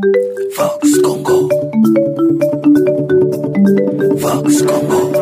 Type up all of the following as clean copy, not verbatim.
Vox Congo. Vox Congo.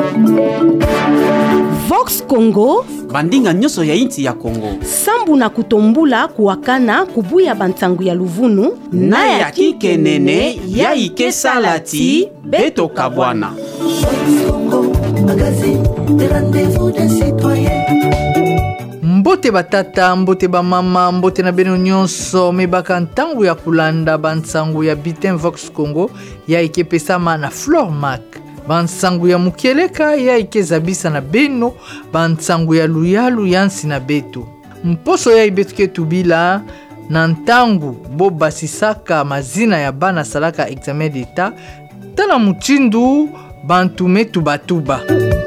Vox Congo. Bandinga nyonso ya inti ya Congo. Sambu na kutombula kuwakana kubuya bantangu ya luvunu. Na ya kikenene ya ike salati beto kabwana. Vox Congo, magazine de rendez-vous des citoyens. Mbote batata, mbote ba mama, mbote na beno nyonso mebaka ntangu ya kulanda bansangu ya Bitin Vox Congo ya ike pesama na Flormac. Bansangu ya mukeleka ya ike zabisa na beno, bansangu ya luyalu yansi na beto. Mposo ya ibetuke tubila na ntangu bo basisaka mazina ya bana salaka examen d'etat, tala muchindu bantume tubatuba.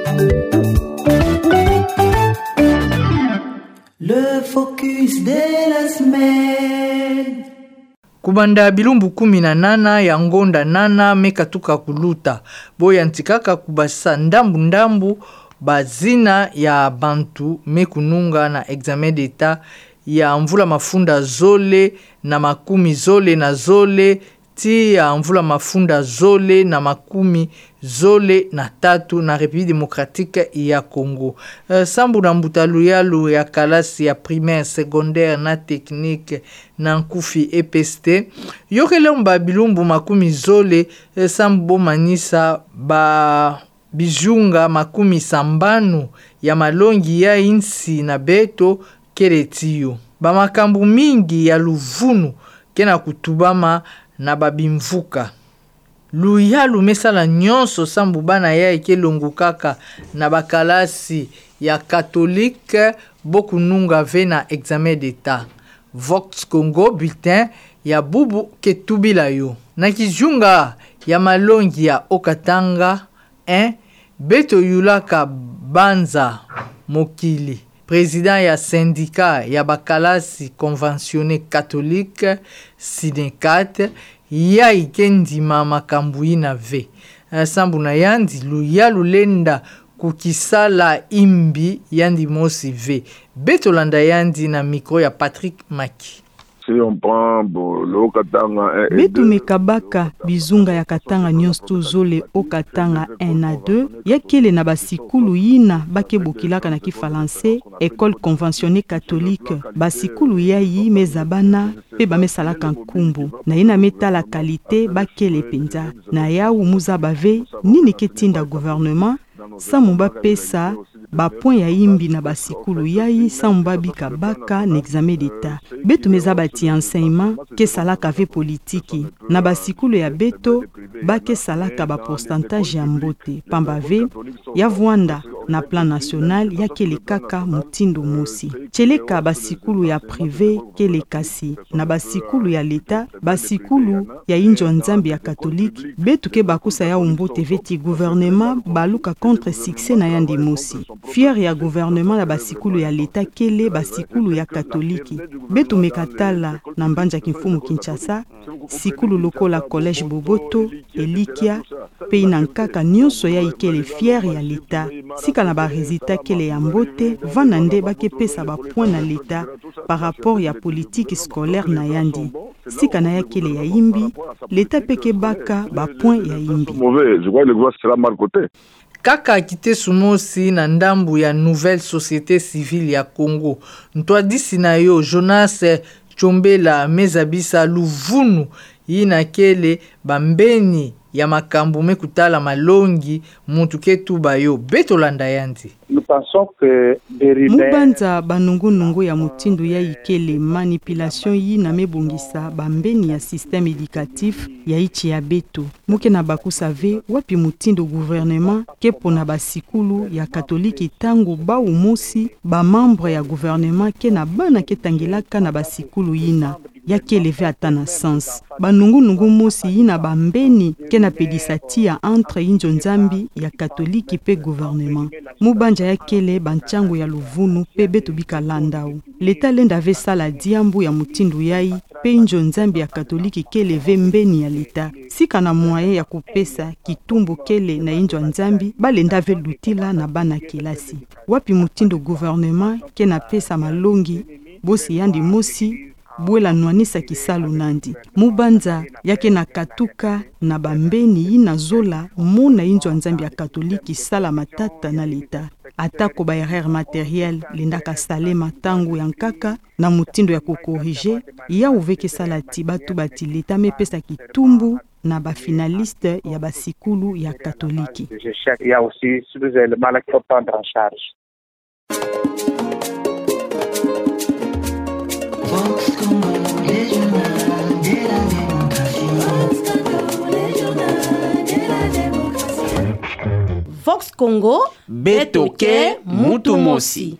Le focus de la semaine. Kubanda bilumbu 18 ya ngonda nana mekatuka kuluta. Boya ntikaka kubasa ndambu bazina ya bantu mekununga na examen d'etat ya mvula mafunda zole na makumi zole na zole ti ya mvula mafunda zole na makumi zole na tatu na République démocratique ya Congo. Sambu na mbutalu yalu ya kalasi ya primaire, secondaire na technique na nkufi EPST. Yokele mba bilumbu makumi zole sambu manisa ba bijunga makumi sambanu ya malongi ya insi na beto keretiyo. Ba makambu mingi ya luvunu kena kutubama na babimvuka. Luyalu mesala nyonso sambu bana ya eke longu kaka na bakalasi ya katolike boku nunga ve na examen d'etat. Vox Congo bulletin ya bubu ketubila yo. Na kijunga ya malongi ya Okatanga 1 beto yulaka banza mokili. Président ya syndicat ya bakalasi conventionné catholique Sinekat ya ikendima makambu ina ve. Sambu na yandi luyalu lenda kukisala imbi yandi mosi ve. Betolanda yandi na micro ya Patrick Maki. Si on prend le Katanga 1 et 2. Betu mekabaka bizunga ya Katanga nyonso zole o Katanga 1 na 2 yakele na basikulu yina bakebokilaka na kifalansé école conventionnée catholique basikulu yayi mezabana pe bamesalaka nkumbu na ina metala qualité bakele penza na yawu muza bave nini ketinda gouvernement samumba pesa ba point ya imbi na basikulu yayi samumba bika baka na examen d'etat betu meza bati enseignement ke salaka ve politiki na basikulu ya beto bake salaka ba pourcentage ya mbote pamba ve ya Vwanda na plan national ya kele kaka mutindo mosi cheleka basikulu ya privé kele kasi na basikulu ya leta basikulu ya injo nzambi ya catholique betu ke bakusa ya mbote veti gouvernement baluka contre succès na yandi mosi fier ya gouvernement na basikulu ya leta kele basikulu ya katoliki betu mekatala na mbanja kimfumu Kinshasa sikulu lokola collège Boboto Elikia pe na nkaka nyonso ya ikele fier ya leta sika na ba résultat kele ya mbote vanande bakepesa ba point na leta par rapport ya politique scolaire na yandi sika na ya kele ya imbi leta peke baka ba point ya imbi je crois le gouvernement sera mal coté. Kaka akite sumosi na ndambu ya nouvelle société civile ya Congo. Ntwadisi na yo Jonas Chombela mezabisa luvunu yina kele bambeni ya makambu mekutala malongi muntu ketuba yo betolanda yandi. Nous pensons que Mubanza banungu ya mutindo ya ikele manipulation yi na mebongisa bambeni ya système éducatif ya ichi ya beto. Muke na bakusave wapi mutindo gouvernement ke pona basikulu ya katoliki tango ba umusi ba membre ya gouvernement ke na bana ketangelaka na basikulu yina ya keleve atana sens. Banungu mosi yina bambeni ke na pedisati ya entre injo nzambi ya katoliki pe gouvernement. Mubanja ya kele banchangu ya luvunu pe beto bika landau. Leta lenda ve sala diambu ya mutindu yai pe injo nzambi ya katoliki kele ve mbeni ya leta. Sika na moyen ya kupesa kitumbu kele na injo nzambi balenda ve lutila na bana kelasi. Wapi mutindu gouvernement ke na pesa malongi bosi yandi mosi bwela nwanisa kisalu nandi mubanza yake na katuka na bambeni na zola mona injwa nzambi ya katoliki sala matata na leta atako ba erreur matériel lindaka sale matangu ya nkaka na mutindo ya kukorige ya uveke salati batu bati leta mepesa kitumbu na ba finaliste ya basikulu ya katoliki. Il y a aussi tous les éléments qu'il faut prendre en charge. Vox Congo, Betoke mutu mosi.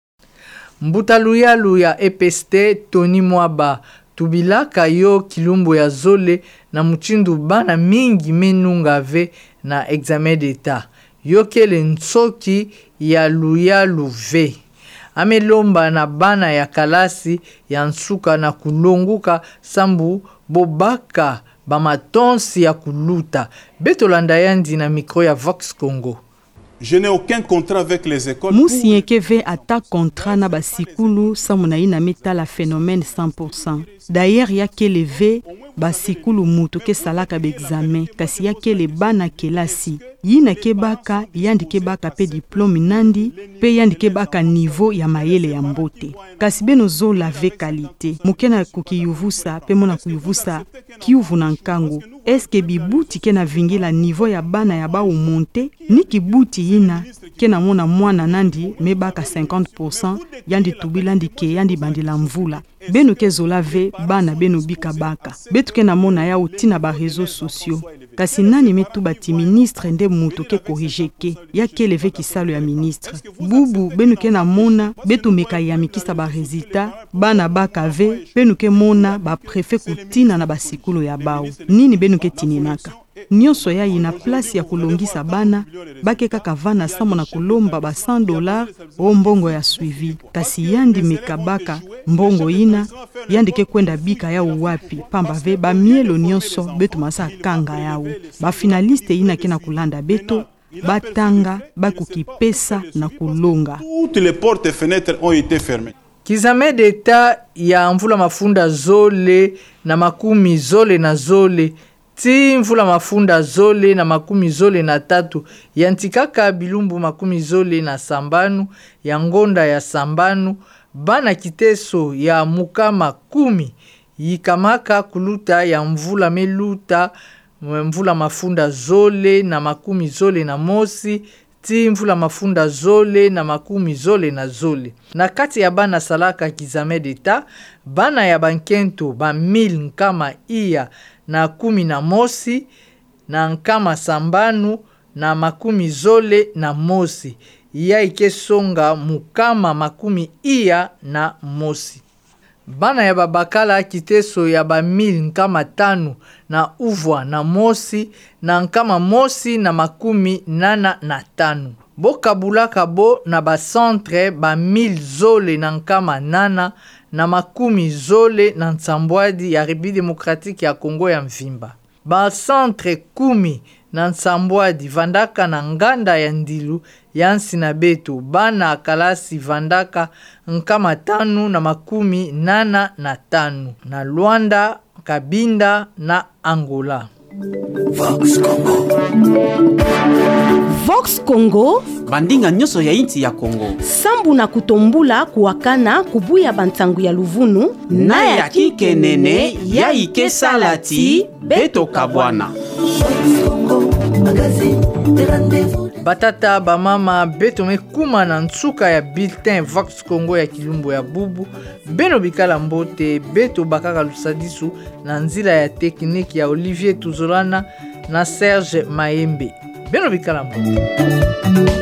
Mbutaluyalu ya EPST Tony Mwaba tubilaka yo kilumbu ya zole na muchindu bana mingi menungave na examen d'etat yo kele nsoki ya luyalu ve amelomba na bana ya kalasi ya nsuka na kulonguka sambu bobaka bamatonsi ya kuluta betolanda yandi na micro ya Vox Congo. Je n'ai aucun contrat avec les écoles. Musi yekeve ata contrat na basikulu samuna ina metala phénomène 100%. D'ailleurs yake leve basikulu mutu ke salaka examen kasi yake le bana kelasi yina kebaka yandi kebaka pe diplôme nandi pe yandi kebaka niveau ya mayele ya mbote kasi beno zo lave qualité mukena kukiyuvusa pe mona kuyuvusa kiuvu na nkangu eske bibuti kena vingila niveau ya bana ya ba umonte ni kibuti yina kena mona mwana nandi mebaka 50% yandi tubilandi ke yandi bandila mvula beno kezo lave bana beno bika baka betu kena mona ya utina ba réseaux sociaux kasi nani metu bati ministre nde mutu ke corriger ke ya ke leve kisalo ya ministre bubu benu ke na mona betu meka ya mikisa ba resultat bana baka ve benu ke mona ba préfet kutina na basikulu ya bao nini benu ke tininaka nyonso ya ina place ya kulongisa bana bake kaka vana samo na kulomba ba $100 o mbongo ya suivi kasi yandi mekabaka mbongo ina yandi ke kwenda bika ya uwapi pamba ve ba mielo nyonso betu masa kanga yao ba finaliste ina kena kulanda beto batanga bakukipesa na kulonga. Toutes les portes et fenêtres ont été fermées. Kizame d'etat ya mvula mafunda zole na makumi zole na zole ti mvula mafunda zole na makumi zole na tatu yantikaka bilumbu makumi zole na sambanu ya ngonda ya sambanu bana kiteso ya mukama 10 yikamaka kuluta ya mvula meluta mvula mafunda zole na makumi zole na mosi ti mvula mafunda zole na makumi zole na zole na kati ya bana salaka kizame d'etat bana ya bankento ba 1000 nkama iya na 10 na mosi na nkama sambanu na makumi zole na mosi ya ikesonga mukama makumi iya na mosi bana ya babakala kiteso ya ba 1000 nkama 5 na uvwa na mosi na nkama mosi na makumi 85 bokabulaka bo na ba centre ba 1000 zole na nkama 8 na makumi zole na nsambwadi ya République démocratique ya Congo ya mvimba ba centre 10 na nsambwadi vandaka na nganda ya ndilu ya nsina betu bana kalasi vandaka nkama 5 na makumi 85 na Luanda, Kabinda na Angola. Vox Congo. Vox Congo, bandinga nyonso ya inti ya Congo. Sambu na kutombula kuwakana kubuya bantangu ya luvunu Na ya kikenene ya ike salati beto kabwana. Vox Congo, magazine de rendez-vous. Batata bamama beto mekuma na nsuka ya bulletin Vox Congo ya kilumbu ya bubu beno bikala mbote beto bakaka lusadisu na nzila ya tekniki ya Olivier Tuzolana na Serge Maembe beno bikala mbote.